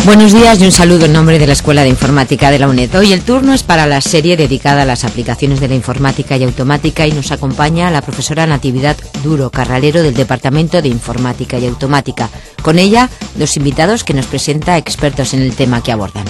Buenos días y un saludo en nombre de la Escuela de Informática de la UNED. Hoy el turno es para la serie dedicada a las aplicaciones de la informática y automática y nos acompaña la profesora Natividad Duro Carralero del Departamento de Informática y Automática. Con ella, dos invitados que nos presenta expertos en el tema que abordan.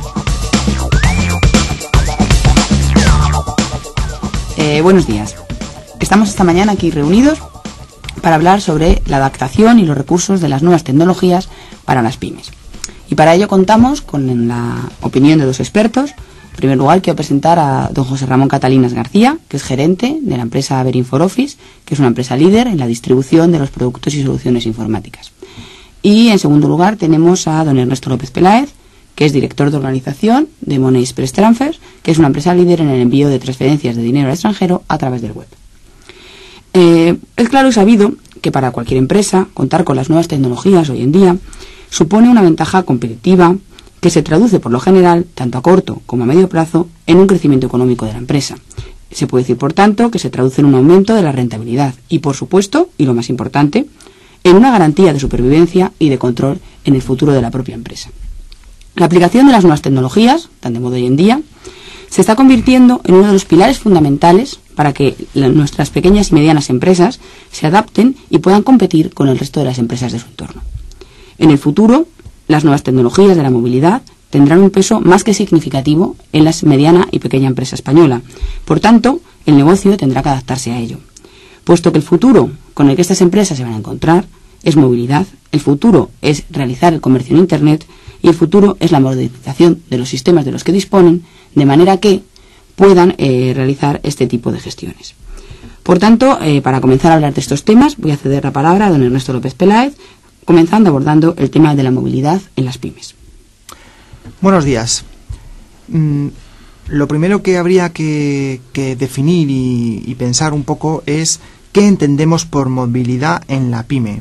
Buenos días. Estamos esta mañana aquí reunidos para hablar sobre la adaptación y los recursos de las nuevas tecnologías para las pymes. Y para ello contamos con la opinión de dos expertos. En primer lugar, quiero presentar a don José Ramón Catalinas García, que es gerente de la empresa Verinforoffice, que es una empresa líder en la distribución de los productos y soluciones informáticas. Y en segundo lugar tenemos a don Ernesto López Peláez, que es director de organización de Money Express Transfers, que es una empresa líder en el envío de transferencias de dinero al extranjero a través del web. Es claro y sabido que para cualquier empresa contar con las nuevas tecnologías hoy en día supone una ventaja competitiva que se traduce por lo general, tanto a corto como a medio plazo, en un crecimiento económico de la empresa. Se puede decir, por tanto, que se traduce en un aumento de la rentabilidad y, por supuesto, y lo más importante, en una garantía de supervivencia y de control en el futuro de la propia empresa. La aplicación de las nuevas tecnologías, tan de moda hoy en día, se está convirtiendo en uno de los pilares fundamentales para que nuestras pequeñas y medianas empresas se adapten y puedan competir con el resto de las empresas de su entorno. En el futuro, las nuevas tecnologías de la movilidad tendrán un peso más que significativo en la mediana y pequeña empresa española. Por tanto, el negocio tendrá que adaptarse a ello. Puesto que el futuro con el que estas empresas se van a encontrar es movilidad, el futuro es realizar el comercio en Internet y el futuro es la modernización de los sistemas de los que disponen, de manera que puedan realizar este tipo de gestiones. Por tanto, para comenzar a hablar de estos temas, voy a ceder la palabra a don Ernesto López Peláez, comenzando abordando el tema de la movilidad en las pymes. Buenos días. Lo primero que habría que definir y pensar un poco es qué entendemos por movilidad en la pyme.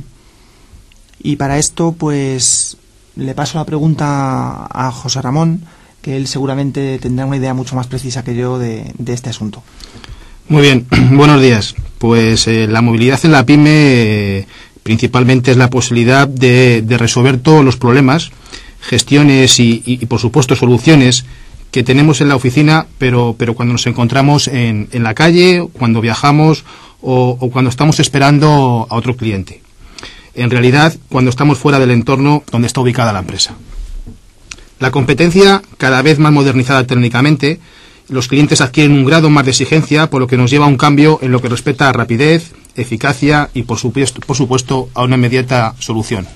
Y para esto, pues, le paso la pregunta a José Ramón, que él seguramente tendrá una idea mucho más precisa que yo de este asunto. Muy bien, buenos días. Pues la movilidad en la pyme principalmente es la posibilidad de resolver todos los problemas, gestiones y por supuesto soluciones que tenemos en la oficina, pero cuando nos encontramos en la calle, cuando viajamos o cuando estamos esperando a otro cliente. En realidad, cuando estamos fuera del entorno donde está ubicada la empresa. La competencia, cada vez más modernizada técnicamente, los clientes adquieren un grado más de exigencia, por lo que nos lleva a un cambio en lo que respecta a rapidez, eficacia y, por supuesto, a una inmediata solución.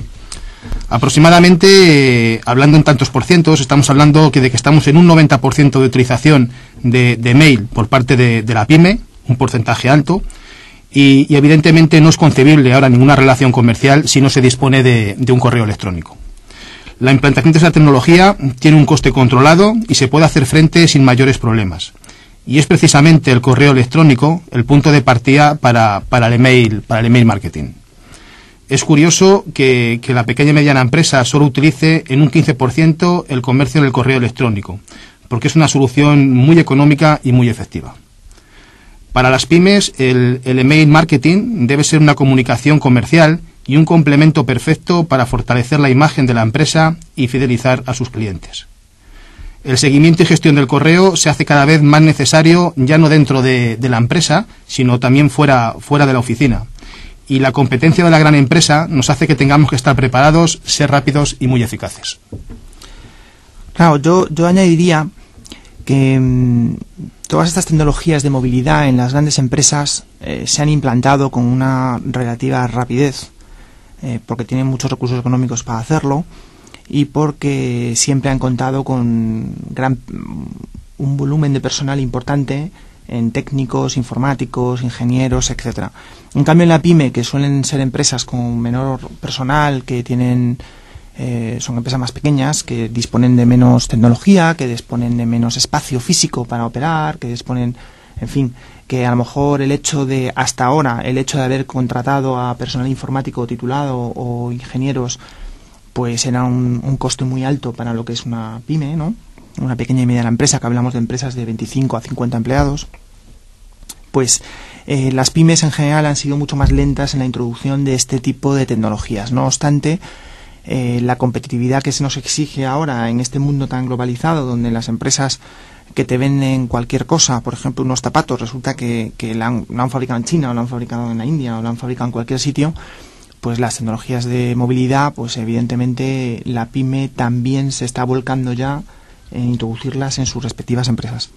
Aproximadamente, hablando en tantos por cientos, estamos hablando de que estamos en un 90% de utilización de mail por parte de la pyme, un porcentaje alto, y evidentemente no es concebible ahora ninguna relación comercial si no se dispone de un correo electrónico. La implantación de esa tecnología tiene un coste controlado y se puede hacer frente sin mayores problemas. Y es precisamente el correo electrónico el punto de partida para el email marketing. Es curioso que la pequeña y mediana empresa solo utilice en un 15% el comercio en el correo electrónico, porque es una solución muy económica y muy efectiva. Para las pymes, el email marketing debe ser una comunicación comercial y un complemento perfecto para fortalecer la imagen de la empresa y fidelizar a sus clientes. El seguimiento y gestión del correo se hace cada vez más necesario, ya no dentro de la empresa, sino también fuera de la oficina. Y la competencia de la gran empresa nos hace que tengamos que estar preparados, ser rápidos y muy eficaces. Claro, yo añadiría que todas estas tecnologías de movilidad en las grandes empresas se han implantado con una relativa rapidez, porque tienen muchos recursos económicos para hacerlo y porque siempre han contado con un volumen de personal importante en técnicos, informáticos, ingenieros, etcétera. En cambio, en la pyme, que suelen ser empresas con menor personal, que tienen son empresas más pequeñas, que disponen de menos tecnología, que disponen de menos espacio físico para operar, que disponen, en fin, que a lo mejor hasta ahora, el hecho de haber contratado a personal informático titulado o ingenieros, pues era un coste muy alto para lo que es una pyme, ¿no? Una pequeña y mediana empresa, que hablamos de empresas de 25 a 50 empleados. Pues las pymes en general han sido mucho más lentas en la introducción de este tipo de tecnologías. No obstante, la competitividad que se nos exige ahora en este mundo tan globalizado, donde las empresas que te venden cualquier cosa, por ejemplo unos zapatos, resulta que lo han fabricado en China, o lo han fabricado en la India, o lo han fabricado en cualquier sitio, pues las tecnologías de movilidad, pues evidentemente la pyme también se está volcando ya en introducirlas en sus respectivas empresas.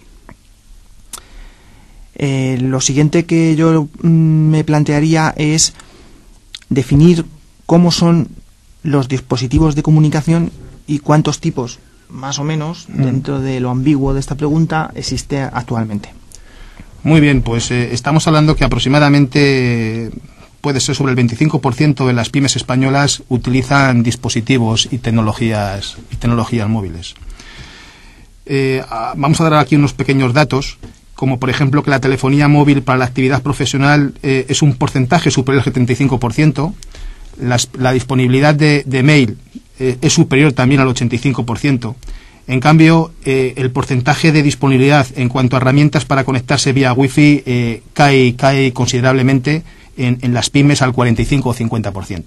Lo siguiente que yo me plantearía es definir cómo son los dispositivos de comunicación y cuántos tipos, más o menos, dentro de lo ambiguo de esta pregunta, existe actualmente. Muy bien, pues estamos hablando que aproximadamente puede ser sobre el 25% de las pymes españolas utilizan dispositivos y tecnologías móviles. Vamos a dar aquí unos pequeños datos, como por ejemplo que la telefonía móvil para la actividad profesional es un porcentaje superior al 75%, la disponibilidad de mail es superior también al 85%. En cambio, el porcentaje de disponibilidad en cuanto a herramientas para conectarse vía Wi-Fi cae considerablemente en las pymes al 45 o 50%.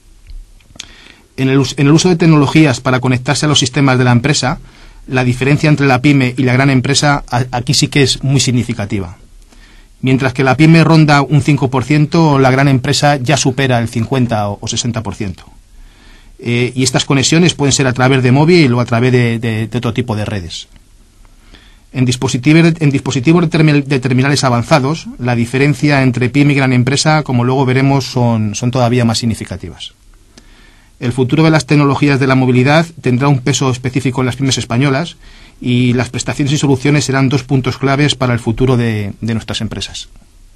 En el uso de tecnologías para conectarse a los sistemas de la empresa, la diferencia entre la pyme y la gran empresa aquí sí que es muy significativa. Mientras que la pyme ronda un 5%, la gran empresa ya supera el 50 o 60%. Y estas conexiones pueden ser a través de móvil o a través de otro tipo de redes. En dispositivos de terminales avanzados, la diferencia entre pyme y gran empresa, como luego veremos, son todavía más significativas. El futuro de las tecnologías de la movilidad tendrá un peso específico en las pymes españolas y las prestaciones y soluciones serán 2 puntos claves para el futuro de nuestras empresas.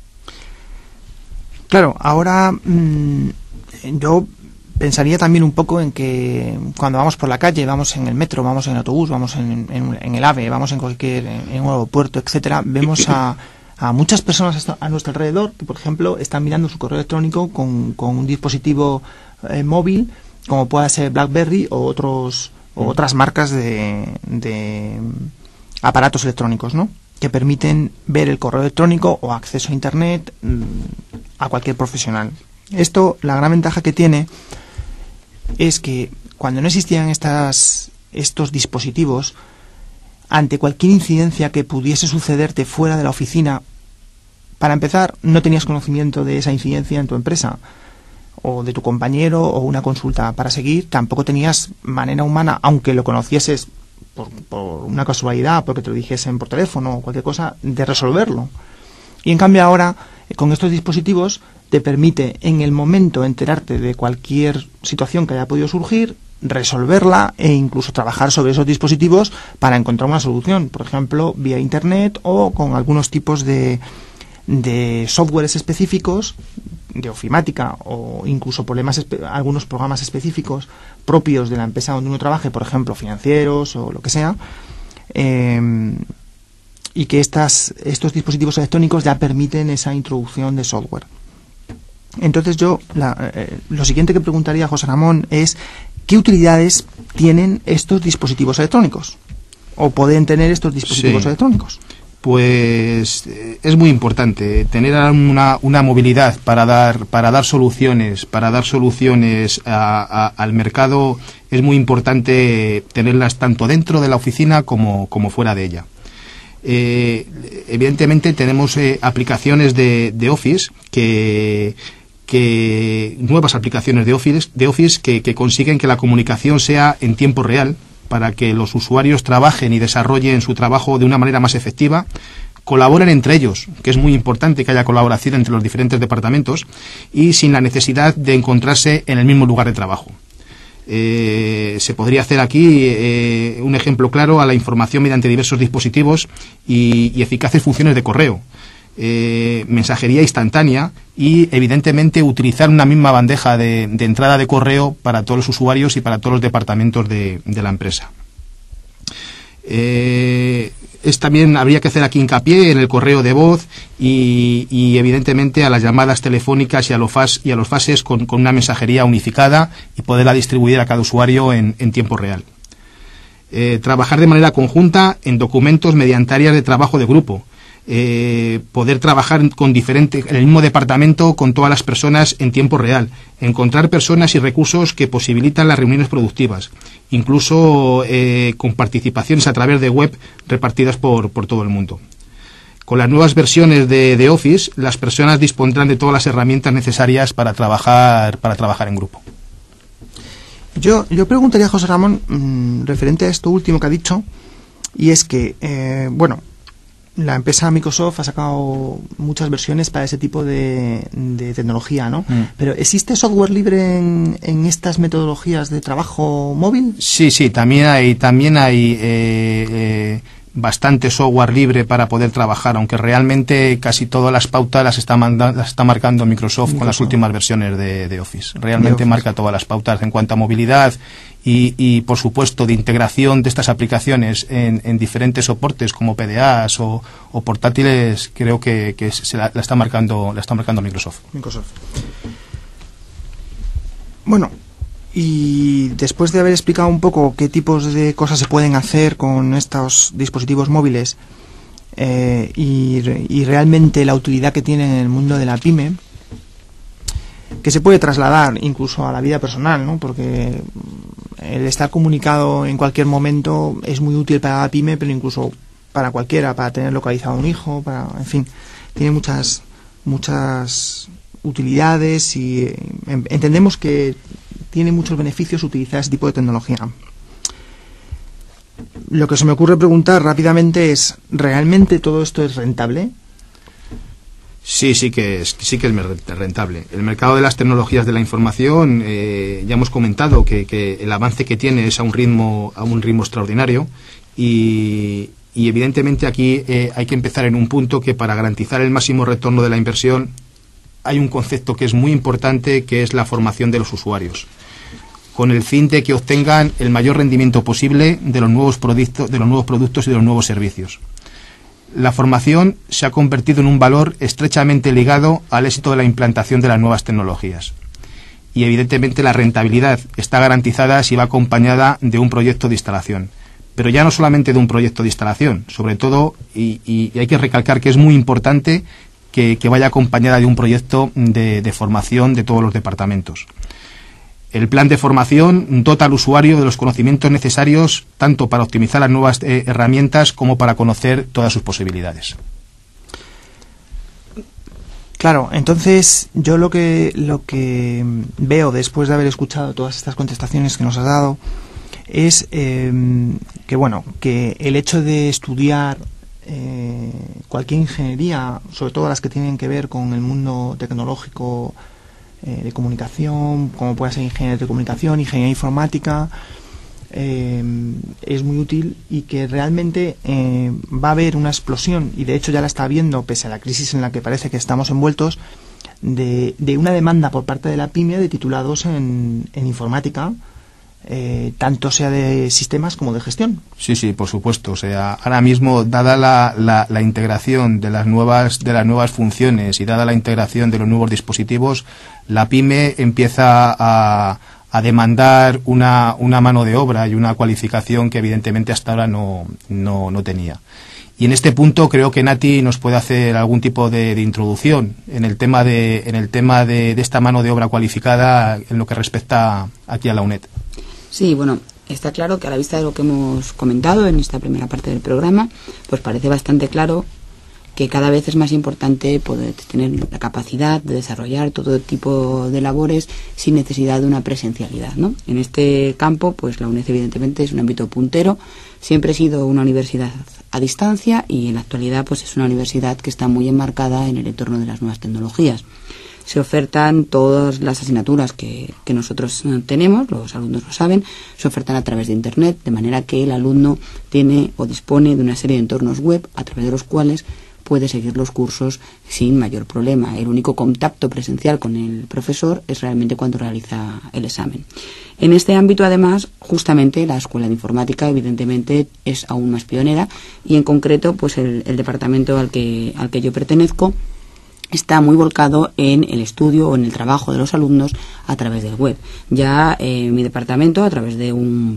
Claro, ahora yo pensaría también un poco en que cuando vamos por la calle, vamos en el metro, vamos en el autobús, vamos en el AVE, vamos en un aeropuerto, etcétera, vemos a muchas personas a nuestro alrededor que, por ejemplo, están mirando su correo electrónico con un dispositivo móvil, como pueda ser BlackBerry o otras marcas de aparatos electrónicos, ¿no?, que permiten ver el correo electrónico o acceso a Internet a cualquier profesional. Esto, la gran ventaja que tiene es que cuando no existían estos dispositivos, ante cualquier incidencia que pudiese sucederte fuera de la oficina, para empezar, no tenías conocimiento de esa incidencia en tu empresa o de tu compañero o una consulta para seguir, tampoco tenías manera humana, aunque lo conocieses por una casualidad, porque te lo dijesen por teléfono o cualquier cosa, de resolverlo. Y en cambio ahora, con estos dispositivos, te permite en el momento enterarte de cualquier situación que haya podido surgir, resolverla e incluso trabajar sobre esos dispositivos para encontrar una solución, por ejemplo, vía Internet o con algunos tipos de softwares específicos de ofimática o incluso algunos programas específicos propios de la empresa donde uno trabaje, por ejemplo, financieros o lo que sea, y que estos dispositivos electrónicos ya permiten esa introducción de software. Entonces yo lo siguiente que preguntaría a José Ramón es ¿qué utilidades tienen estos dispositivos electrónicos? ¿O pueden tener estos dispositivos electrónicos? Pues es muy importante tener una movilidad para dar soluciones al mercado. Es muy importante tenerlas tanto dentro de la oficina como fuera de ella. Evidentemente tenemos aplicaciones de Office nuevas aplicaciones de Office que consiguen que la comunicación sea en tiempo real, para que los usuarios trabajen y desarrollen su trabajo de una manera más efectiva, colaboren entre ellos, que es muy importante que haya colaboración entre los diferentes departamentos y sin la necesidad de encontrarse en el mismo lugar de trabajo. Se podría hacer aquí un ejemplo claro a la información mediante diversos dispositivos y eficaces funciones de correo, mensajería instantánea y evidentemente utilizar una misma bandeja de entrada de correo para todos los usuarios y para todos los departamentos de la empresa. También habría que hacer aquí hincapié en el correo de voz y evidentemente a las llamadas telefónicas y a los faxes con una mensajería unificada y poderla distribuir a cada usuario en tiempo real. Trabajar de manera conjunta en documentos mediante áreas de trabajo de grupo. poder trabajar en el mismo departamento con todas las personas en tiempo real, encontrar personas y recursos que posibilitan las reuniones productivas, incluso con participaciones a través de web repartidas por todo el mundo. Con las nuevas versiones de Office, las personas dispondrán de todas las herramientas necesarias para trabajar en grupo. Yo preguntaría a José Ramón, referente a esto último que ha dicho, y es que, la empresa Microsoft ha sacado muchas versiones para ese tipo de tecnología, ¿no? Pero ¿existe software libre en estas metodologías de trabajo móvil? Sí, también hay bastante software libre para poder trabajar, aunque realmente casi todas las pautas las está marcando Microsoft con las últimas versiones de Office. Realmente marca todas las pautas en cuanto a movilidad y por supuesto, de integración de estas aplicaciones en diferentes soportes como PDAs o portátiles. Creo que la está marcando Microsoft. Bueno, y después de haber explicado un poco qué tipos de cosas se pueden hacer con estos dispositivos móviles y realmente la utilidad que tienen en el mundo de la pyme, que se puede trasladar incluso a la vida personal, ¿no? Porque el estar comunicado en cualquier momento es muy útil para la pyme, pero incluso para cualquiera, para tener localizado a un hijo, en fin, tiene muchas utilidades y entendemos que tiene muchos beneficios utilizar ese tipo de tecnología. Lo que se me ocurre preguntar rápidamente es, ¿realmente todo esto es rentable? Sí que es rentable. El mercado de las tecnologías de la información, ya hemos comentado que el avance que tiene es a un ritmo extraordinario y evidentemente aquí hay que empezar en un punto que para garantizar el máximo retorno de la inversión hay un concepto que es muy importante, que es la formación de los usuarios, con el fin de que obtengan el mayor rendimiento posible de los nuevos productos y de los nuevos servicios. La formación se ha convertido en un valor estrechamente ligado al éxito de la implantación de las nuevas tecnologías. Y evidentemente la rentabilidad está garantizada si va acompañada de un proyecto de instalación. Pero ya no solamente de un proyecto de instalación, sobre todo, y hay que recalcar que es muy importante que vaya acompañada de un proyecto de formación de todos los departamentos. El plan de formación dota al usuario de los conocimientos necesarios tanto para optimizar las nuevas herramientas como para conocer todas sus posibilidades. Claro, entonces yo lo que veo después de haber escuchado todas estas contestaciones que nos has dado es que el hecho de estudiar cualquier ingeniería, sobre todo las que tienen que ver con el mundo tecnológico, de comunicación, como puede ser ingeniería de comunicación, ingeniería informática, es muy útil y que realmente va a haber una explosión, y de hecho ya la está habiendo pese a la crisis en la que parece que estamos envueltos, de una demanda por parte de la pyme de titulados en informática, tanto sea de sistemas como de gestión. Sí, por supuesto. O sea, ahora mismo, dada la integración de las nuevas funciones y dada la integración de los nuevos dispositivos, la pyme empieza a demandar una mano de obra y una cualificación que evidentemente hasta ahora no tenía. Y en este punto creo que Nati nos puede hacer algún tipo de introducción en el tema de esta mano de obra cualificada en lo que respecta aquí a la UNED. Sí, bueno, está claro que a la vista de lo que hemos comentado en esta primera parte del programa, pues parece bastante claro que cada vez es más importante poder tener la capacidad de desarrollar todo tipo de labores sin necesidad de una presencialidad, ¿no? En este campo, pues la UNED evidentemente es un ámbito puntero, siempre ha sido una universidad a distancia y en la actualidad pues es una universidad que está muy enmarcada en el entorno de las nuevas tecnologías. Se ofertan todas las asignaturas que nosotros tenemos, los alumnos lo saben, se ofertan a través de Internet, de manera que el alumno tiene o dispone de una serie de entornos web a través de los cuales puede seguir los cursos sin mayor problema. El único contacto presencial con el profesor es realmente cuando realiza el examen. En este ámbito, además, justamente la Escuela de Informática, evidentemente, es aún más pionera y, en concreto, pues el departamento al que yo pertenezco está muy volcado en el estudio o en el trabajo de los alumnos a través del web. Ya mi departamento, a través de un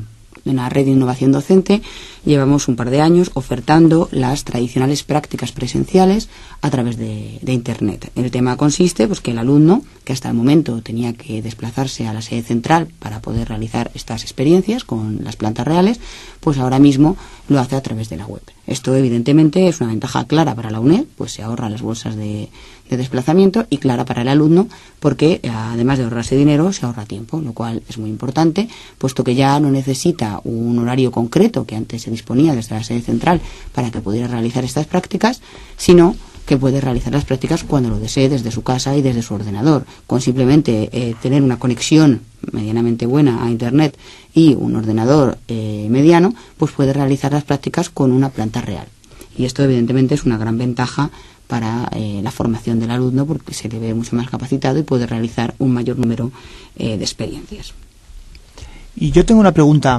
En la red de innovación docente llevamos un par de años ofertando las tradicionales prácticas presenciales a través de Internet. El tema consiste pues que el alumno, que hasta el momento tenía que desplazarse a la sede central para poder realizar estas experiencias con las plantas reales, pues ahora mismo lo hace a través de la web. Esto evidentemente es una ventaja clara para la UNED, pues se ahorra las bolsas de desplazamiento, y clara para el alumno porque además de ahorrarse dinero se ahorra tiempo, lo cual es muy importante, puesto que ya no necesita un horario concreto que antes se disponía desde la sede central para que pudiera realizar estas prácticas, sino que puede realizar las prácticas cuando lo desee desde su casa y desde su ordenador. Con simplemente tener una conexión medianamente buena a Internet y un ordenador mediano, pues puede realizar las prácticas con una planta real. Y esto evidentemente es una gran ventaja para la formación del alumno, porque se le ve mucho más capacitado y puede realizar un mayor número de experiencias. Y yo tengo una pregunta.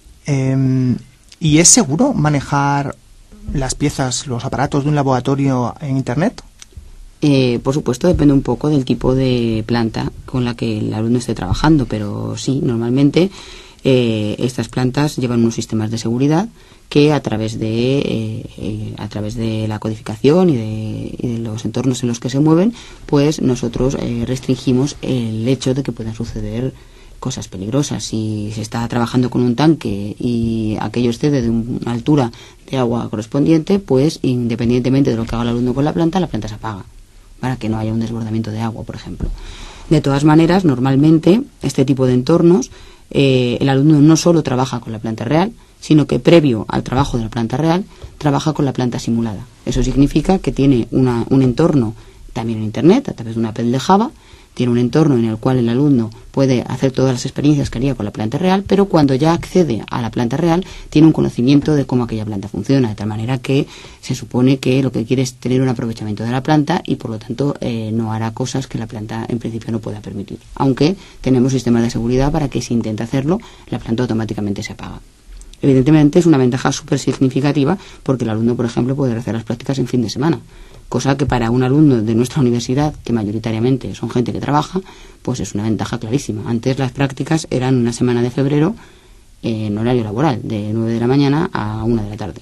¿Y es seguro manejar las piezas, los aparatos de un laboratorio en Internet? Por supuesto, depende un poco del tipo de planta con la que el alumno esté trabajando, pero sí, normalmente estas plantas llevan unos sistemas de seguridad que a través de la codificación y de los entornos en los que se mueven, pues nosotros restringimos el hecho de que puedan suceder cosas peligrosas. Si se está trabajando con un tanque y aquello excede de una altura de agua correspondiente, pues independientemente de lo que haga el alumno con la planta se apaga, para que no haya un desbordamiento de agua, por ejemplo. De todas maneras, normalmente este tipo de entornos, el alumno no solo trabaja con la planta real, sino que previo al trabajo de la planta real trabaja con la planta simulada. Eso significa que tiene un entorno también en Internet a través de una APL de Java, tiene un entorno en el cual el alumno puede hacer todas las experiencias que haría con la planta real, pero cuando ya accede a la planta real tiene un conocimiento de cómo aquella planta funciona, de tal manera que se supone que lo que quiere es tener un aprovechamiento de la planta y por lo tanto no hará cosas que la planta en principio no pueda permitir. Aunque tenemos sistemas de seguridad para que si intenta hacerlo, la planta automáticamente se apaga. Evidentemente es una ventaja súper significativa porque el alumno, por ejemplo, puede hacer las prácticas en fin de semana, cosa que para un alumno de nuestra universidad, que mayoritariamente son gente que trabaja, pues es una ventaja clarísima. Antes las prácticas eran una semana de febrero en horario laboral, de 9 de la mañana a 1 de la tarde.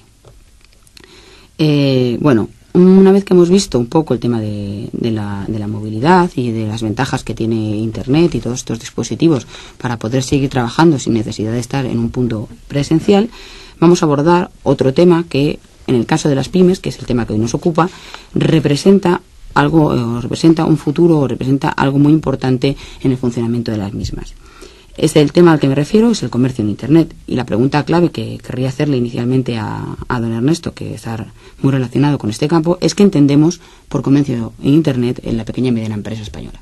Bueno, una vez que hemos visto un poco el tema de la movilidad y de las ventajas que tiene Internet y todos estos dispositivos para poder seguir trabajando sin necesidad de estar en un punto presencial, vamos a abordar otro tema que, en el caso de las pymes, que es el tema que hoy nos ocupa, representa un futuro o representa algo muy importante en el funcionamiento de las mismas. El tema al que me refiero es el comercio en Internet, y la pregunta clave que querría hacerle inicialmente a don Ernesto, que está muy relacionado con este campo, es qué entendemos por comercio en Internet en la pequeña y mediana empresa española.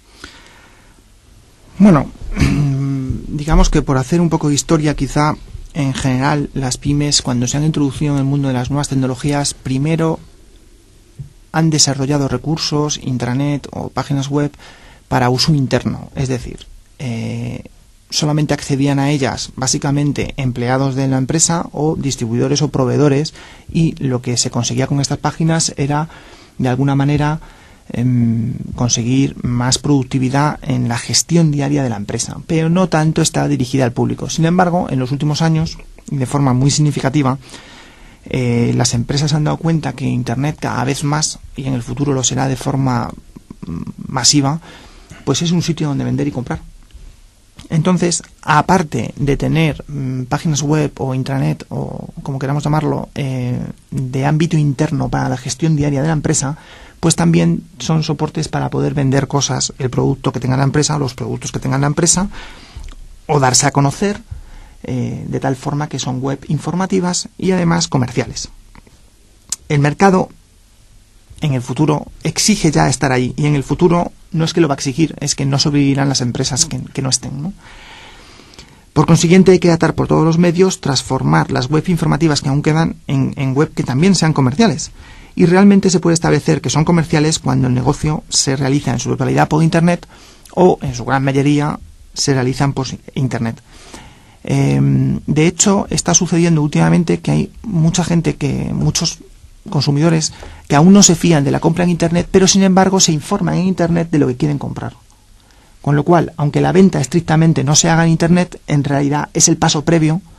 Bueno, digamos que por hacer un poco de historia, quizá en general las pymes, cuando se han introducido en el mundo de las nuevas tecnologías, primero han desarrollado recursos, intranet o páginas web para uso interno, es decir, solamente accedían a ellas básicamente empleados de la empresa o distribuidores o proveedores, y lo que se conseguía con estas páginas era de alguna manera conseguir más productividad en la gestión diaria de la empresa, pero no tanto está dirigida al público. Sin embargo, en los últimos años, de forma muy significativa, las empresas se han dado cuenta que Internet cada vez más, y en el futuro lo será de forma masiva, pues es un sitio donde vender y comprar. Entonces, aparte de tener páginas web o intranet o como queramos llamarlo, de ámbito interno para la gestión diaria de la empresa, pues también son soportes para poder vender cosas, el producto que tenga la empresa, los productos que tenga la empresa, o darse a conocer, de tal forma que son web informativas y además comerciales. El mercado en el futuro exige ya estar ahí, y en el futuro no es que lo va a exigir, es que no sobrevivirán las empresas que no estén, ¿no? Por consiguiente, hay que tratar por todos los medios transformar las web informativas que aún quedan en web que también sean comerciales. Y realmente se puede establecer que son comerciales cuando el negocio se realiza en su totalidad por Internet, o en su gran mayoría se realizan por Internet. De hecho, está sucediendo últimamente que hay muchos consumidores que aún no se fían de la compra en Internet, pero sin embargo se informan en Internet de lo que quieren comprar. Con lo cual, aunque la venta estrictamente no se haga en Internet, en realidad es el paso previo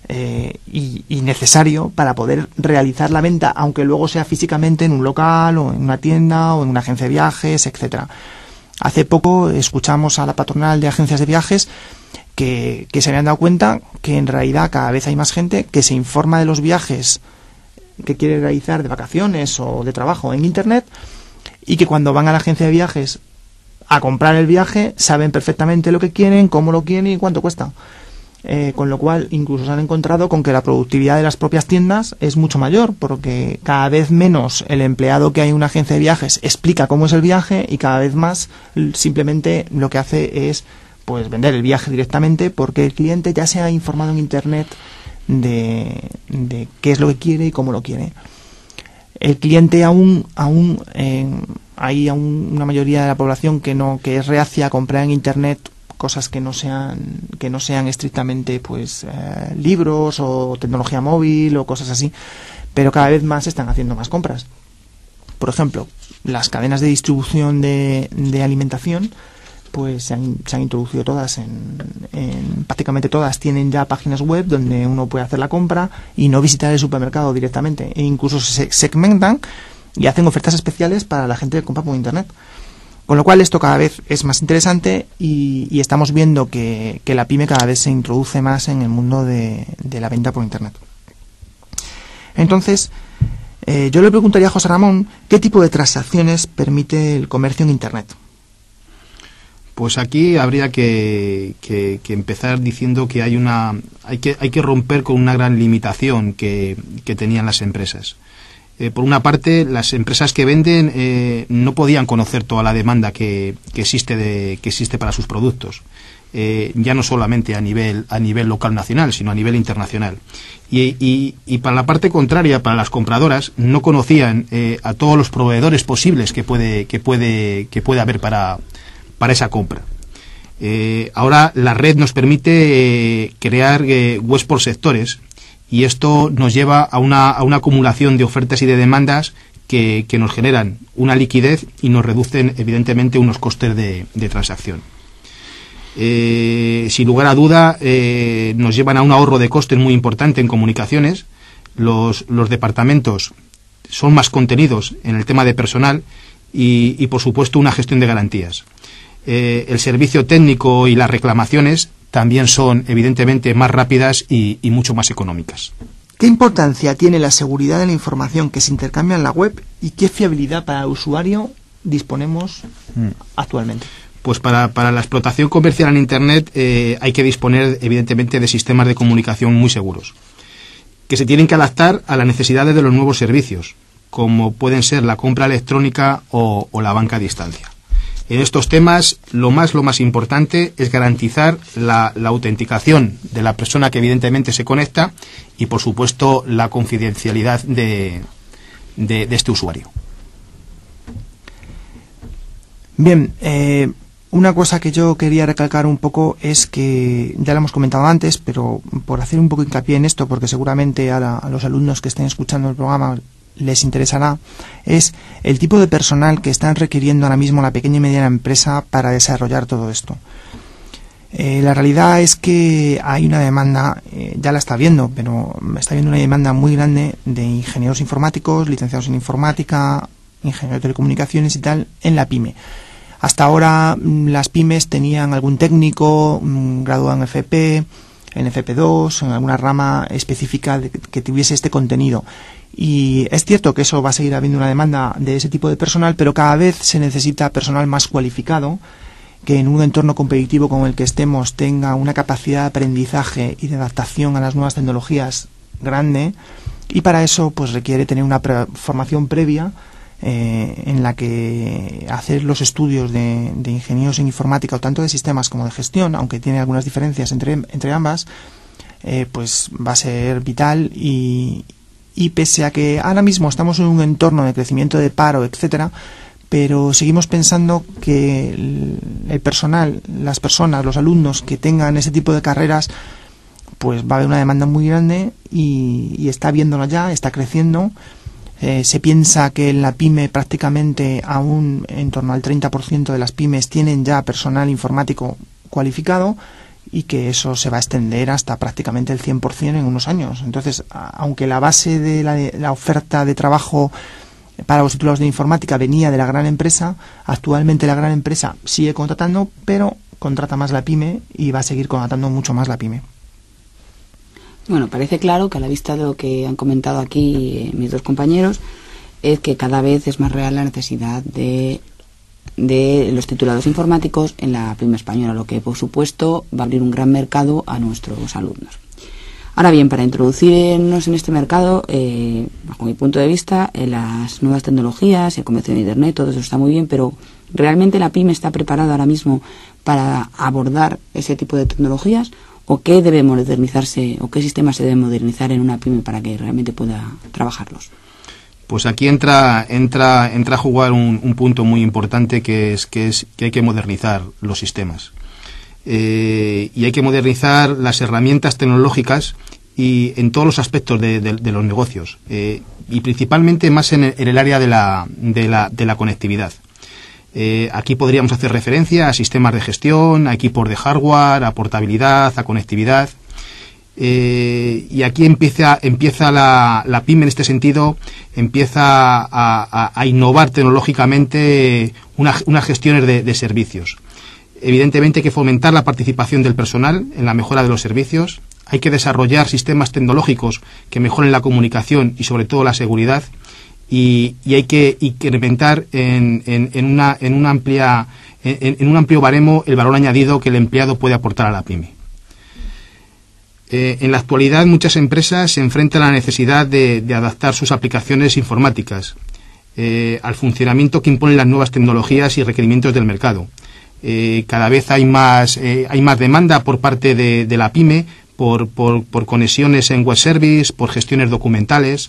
y necesario para poder realizar la venta, aunque luego sea físicamente en un local o en una tienda o en una agencia de viajes, etcétera. Hace poco escuchamos a la patronal de agencias de viajes que se habían dado cuenta que en realidad cada vez hay más gente que se informa de los viajes que quiere realizar de vacaciones o de trabajo en Internet, y que cuando van a la agencia de viajes a comprar el viaje saben perfectamente lo que quieren, cómo lo quieren y cuánto cuesta. Con lo cual incluso se han encontrado con que la productividad de las propias tiendas es mucho mayor, porque cada vez menos el empleado que hay en una agencia de viajes explica cómo es el viaje, y cada vez más simplemente lo que hace es pues vender el viaje directamente, porque el cliente ya se ha informado en Internet de qué es lo que quiere y cómo lo quiere. El cliente hay una mayoría de la población que es reacia a comprar en Internet cosas que no sean estrictamente pues libros o tecnología móvil o cosas así, pero cada vez más están haciendo más compras. Por ejemplo, las cadenas de distribución de alimentación pues se han introducido todas prácticamente todas tienen ya páginas web donde uno puede hacer la compra y no visitar el supermercado directamente, e incluso se segmentan y hacen ofertas especiales para la gente que compra por Internet. Con lo cual esto cada vez es más interesante y estamos viendo que la pyme cada vez se introduce más en el mundo de la venta por Internet. Entonces, yo le preguntaría a José Ramón, ¿qué tipo de transacciones permite el comercio en Internet? Pues aquí habría que empezar diciendo que hay que romper con una gran limitación que tenían las empresas. Por una parte, las empresas que venden no podían conocer toda la demanda que existe para sus productos, ya no solamente a nivel local nacional, sino a nivel internacional. Y para la parte contraria, para las compradoras, no conocían a todos los proveedores posibles que puede haber para esa compra. Ahora la red nos permite crear webs por sectores, y esto nos lleva a una acumulación de ofertas y de demandas que nos generan una liquidez y nos reducen evidentemente unos costes de transacción. Sin lugar a duda nos llevan a un ahorro de costes muy importante en comunicaciones. Los departamentos son más contenidos en el tema de personal y por supuesto una gestión de garantías. El servicio técnico y las reclamaciones también son evidentemente más rápidas y mucho más económicas. ¿Qué importancia tiene la seguridad de la información que se intercambia en la web y qué fiabilidad para el usuario disponemos actualmente? Pues para la explotación comercial en Internet hay que disponer evidentemente de sistemas de comunicación muy seguros, que se tienen que adaptar a las necesidades de los nuevos servicios, como pueden ser la compra electrónica o la banca a distancia. En estos temas, lo más importante es garantizar la autenticación de la persona que evidentemente se conecta y, por supuesto, la confidencialidad de este usuario. Bien, una cosa que yo quería recalcar un poco es que, ya lo hemos comentado antes, pero por hacer un poco hincapié en esto, porque seguramente ahora a los alumnos que estén escuchando el programa les interesará, es el tipo de personal que están requiriendo ahora mismo la pequeña y mediana empresa para desarrollar todo esto. La realidad es que hay una demanda, ya la está viendo, pero está viendo una demanda muy grande de ingenieros informáticos, licenciados en informática, ingenieros de telecomunicaciones y tal, en la pyme. Hasta ahora las pymes tenían algún técnico graduado en FP, en FP2, en alguna rama específica que tuviese este contenido. Y es cierto que eso va a seguir habiendo una demanda de ese tipo de personal, pero cada vez se necesita personal más cualificado, que en un entorno competitivo como el que estemos tenga una capacidad de aprendizaje y de adaptación a las nuevas tecnologías grande, y para eso pues requiere tener una formación previa en la que hacer los estudios de ingenieros en informática o tanto de sistemas como de gestión, aunque tiene algunas diferencias entre ambas, pues va a ser vital y pese a que ahora mismo estamos en un entorno de crecimiento de paro, etcétera, pero seguimos pensando que el personal, las personas, los alumnos que tengan ese tipo de carreras, pues va a haber una demanda muy grande y está viéndolo ya, está creciendo. Se piensa que en la pyme prácticamente aún en torno al 30% de las pymes tienen ya personal informático cualificado y que eso se va a extender hasta prácticamente el 100% en unos años. Entonces, aunque la base de la oferta de trabajo para los titulados de informática venía de la gran empresa, actualmente la gran empresa sigue contratando, pero contrata más la pyme y va a seguir contratando mucho más la pyme. Bueno, parece claro que a la vista de lo que han comentado aquí mis dos compañeros, es que cada vez es más real la necesidad de los titulados informáticos en la pyme española, lo que por supuesto va a abrir un gran mercado a nuestros alumnos. Ahora bien, para introducirnos en este mercado, bajo mi punto de vista, las nuevas tecnologías, el comercio de Internet, todo eso está muy bien, pero ¿realmente la pyme está preparada ahora mismo para abordar ese tipo de tecnologías? ¿O qué debe modernizarse, o qué sistemas se debe modernizar en una pyme para que realmente pueda trabajarlos? Pues aquí entra a jugar un punto muy importante que hay que modernizar los sistemas. Y hay que modernizar las herramientas tecnológicas y en todos los aspectos de los negocios, y principalmente más en el área de la conectividad. Aquí podríamos hacer referencia a sistemas de gestión, a equipos de hardware, a portabilidad, a conectividad. Y aquí empieza la pyme en este sentido, empieza a innovar tecnológicamente unas gestiones de servicios. Evidentemente hay que fomentar la participación del personal en la mejora de los servicios, hay que desarrollar sistemas tecnológicos que mejoren la comunicación y sobre todo la seguridad, y hay que incrementar en un amplio baremo el valor añadido que el empleado puede aportar a la pyme. En la actualidad muchas empresas se enfrentan a la necesidad de adaptar sus aplicaciones informáticas al funcionamiento que imponen las nuevas tecnologías y requerimientos del mercado. Cada vez hay más demanda por parte de la pyme por conexiones en web service, por gestiones documentales,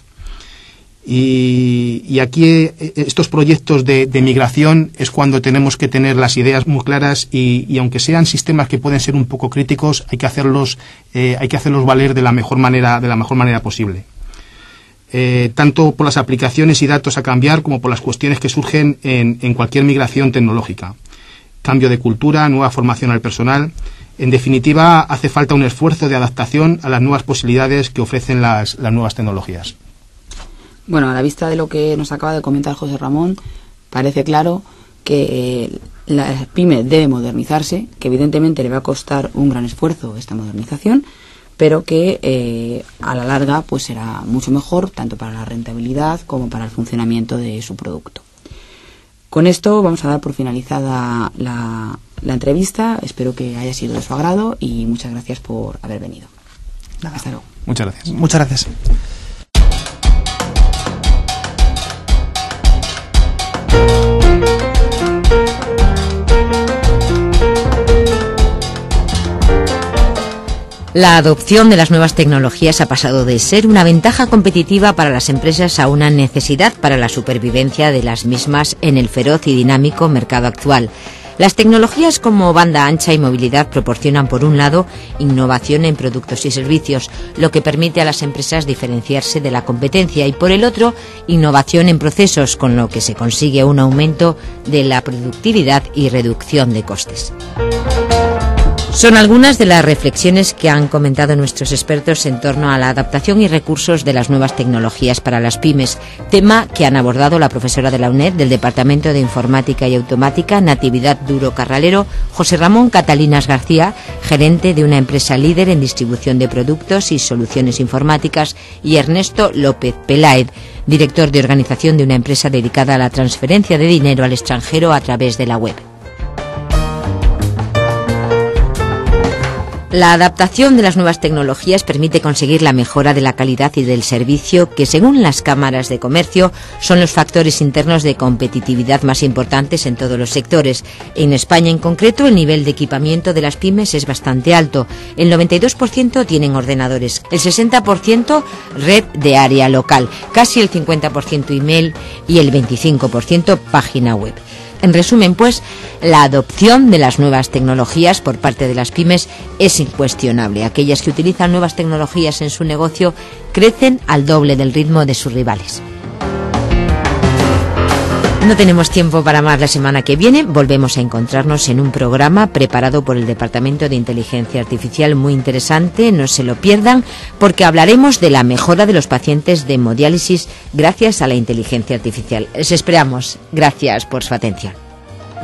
y aquí estos proyectos de migración es cuando tenemos que tener las ideas muy claras y aunque sean sistemas que pueden ser un poco críticos, hay que hacerlos valer de la mejor manera posible. Tanto por las aplicaciones y datos a cambiar como por las cuestiones que surgen en cualquier migración tecnológica. Cambio de cultura, nueva formación al personal. En definitiva, hace falta un esfuerzo de adaptación a las nuevas posibilidades que ofrecen las nuevas tecnologías. Bueno, a la vista de lo que nos acaba de comentar José Ramón, parece claro que la pyme debe modernizarse, que evidentemente le va a costar un gran esfuerzo esta modernización, pero que a la larga pues será mucho mejor tanto para la rentabilidad como para el funcionamiento de su producto. Con esto vamos a dar por finalizada la entrevista. Espero que haya sido de su agrado y muchas gracias por haber venido. Hasta luego. Muchas gracias. Muchas gracias. La adopción de las nuevas tecnologías ha pasado de ser una ventaja competitiva para las empresas a una necesidad para la supervivencia de las mismas en el feroz y dinámico mercado actual. Las tecnologías como banda ancha y movilidad proporcionan, por un lado, innovación en productos y servicios, lo que permite a las empresas diferenciarse de la competencia, y por el otro, innovación en procesos, con lo que se consigue un aumento de la productividad y reducción de costes. Son algunas de las reflexiones que han comentado nuestros expertos en torno a la adaptación y recursos de las nuevas tecnologías para las pymes, tema que han abordado la profesora de la UNED del Departamento de Informática y Automática, Natividad Duro Carralero, José Ramón Catalinas García, gerente de una empresa líder en distribución de productos y soluciones informáticas, y Ernesto López Peláez, director de organización de una empresa dedicada a la transferencia de dinero al extranjero a través de la web. La adaptación de las nuevas tecnologías permite conseguir la mejora de la calidad y del servicio, que según las cámaras de comercio son los factores internos de competitividad más importantes en todos los sectores. En España en concreto, el nivel de equipamiento de las pymes es bastante alto. El 92% tienen ordenadores, el 60% red de área local, casi el 50% email y el 25% página web. En resumen, pues, la adopción de las nuevas tecnologías por parte de las pymes es incuestionable. Aquellas que utilizan nuevas tecnologías en su negocio crecen al doble del ritmo de sus rivales. No tenemos tiempo para más. La semana que viene volvemos a encontrarnos en un programa preparado por el Departamento de Inteligencia Artificial muy interesante. No se lo pierdan, porque hablaremos de la mejora de los pacientes de hemodiálisis gracias a la inteligencia artificial. Les esperamos. Gracias por su atención.